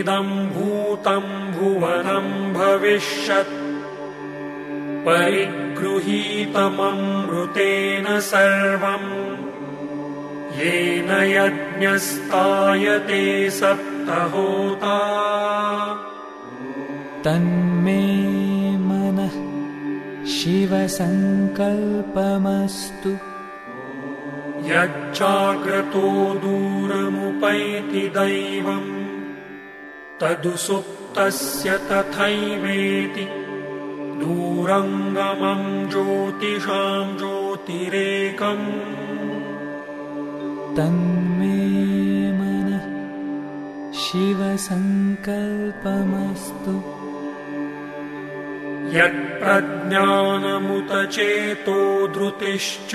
इदं भूतं भुवनं भविष्यत् परिगृहीतममृतेन सर्वम् येन यज्ञस्तायते सप्तहोता तन्मे मनः शिवसङ्कल्पमस्तु यच्चाग्रतो दूरमुपैति दैवम् तदुसुप्तस्य तथैवेति दूरङ्गमं ज्योतिषां ज्योतिरेकम् तन्मे मनः शिवसङ्कल्पमस्तु यत्प्रज्ञानमुत चेतो धृतिश्च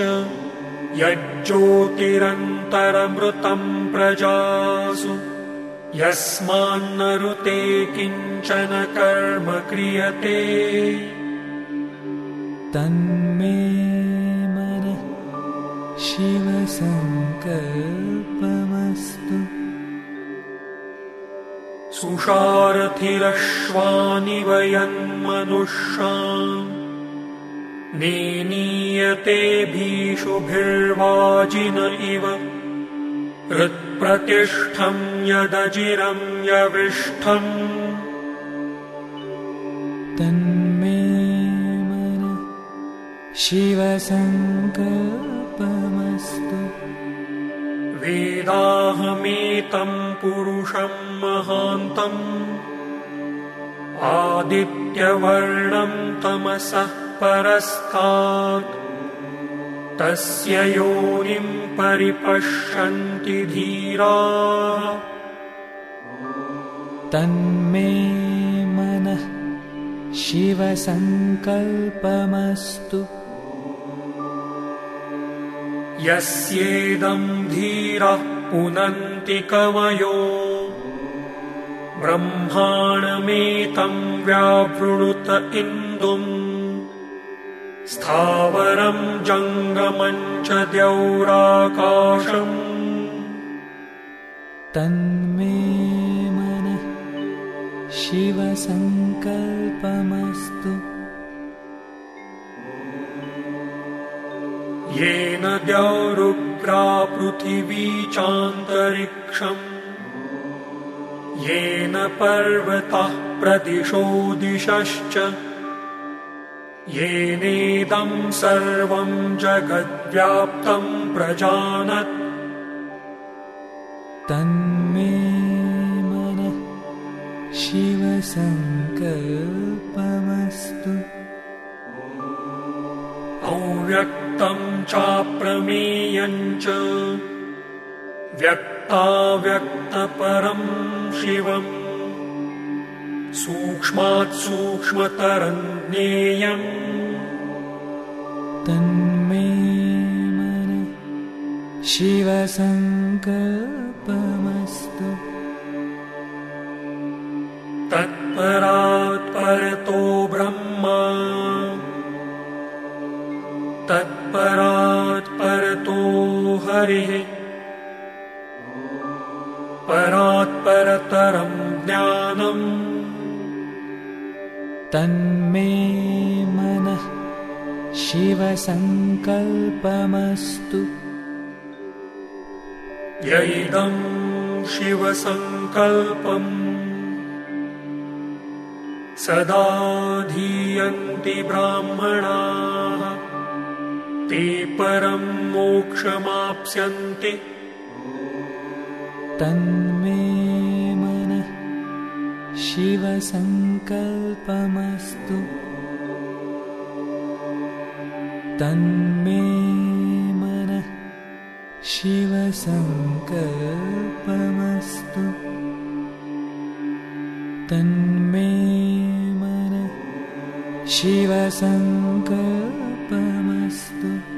यज्ज्योतिरन्तरमृतं प्रजासु यस्मान्न ऋते किञ्चन कर्म क्रियते तन्मे मनः शिवसङ्कल्पमस्तु सुषारथिरश्वानिव यन्मनुष्यान् नेनीयते भीषुभिर्वाजिन इव हृत्प्रतिष्ठं यदजिरं यविष्ठम् तन्मे मनः शिवसङ्कल्पमस्तु वेदाहमेतं पुरुषं महान्तम् आदित्यवर्णं तमसः परस्तात् तस्य योनिं परिपश्यन्ति धीराः तन्मे मनः शिवसङ्कल्पमस्तु यस्येदं धीरः पुनन्ति कवयो ब्रह्माणमेतं व्यावृणुत इन्दुम् स्थावरं जङ्गमं च द्यौराकाशम् तन्मे मनः शिवसङ्कल्पमस्तु येन द्यौरुग्रा पृथिवी चान्तरिक्षम् येन पर्वतः प्रदिशो दिशश्च येनेदं सर्वं जगद्व्याप्तं प्रजानत् तन्मे मनः शिवसङ्कल्पमस्तु अव्यक्तं चाप्रमेयं च व्यक्ताव्यक्तपरं शिवम् सूक्ष्मात् सूक्ष्मतरं ज्ञेयम् तन्मे मनः शिवसङ्कल्पमस्तु तत्परात् परतो ब्रह्मा तत्परात् परतो हरिः परात् परतरं ज्ञानम् तन्मे मनः शिवसङ्कल्पमस्तु यैदं शिवसङ्कल्पम् सदा धीयन्ति ब्राह्मणाः ते परं मोक्षमाप्स्यन्ति तन्मे मनः शिवसङ्कल्पमस्तु तन्मे मनः शिवसङ्कल्पमस्तु तन्मे मनः शिवसङ्कल्पमस्तु।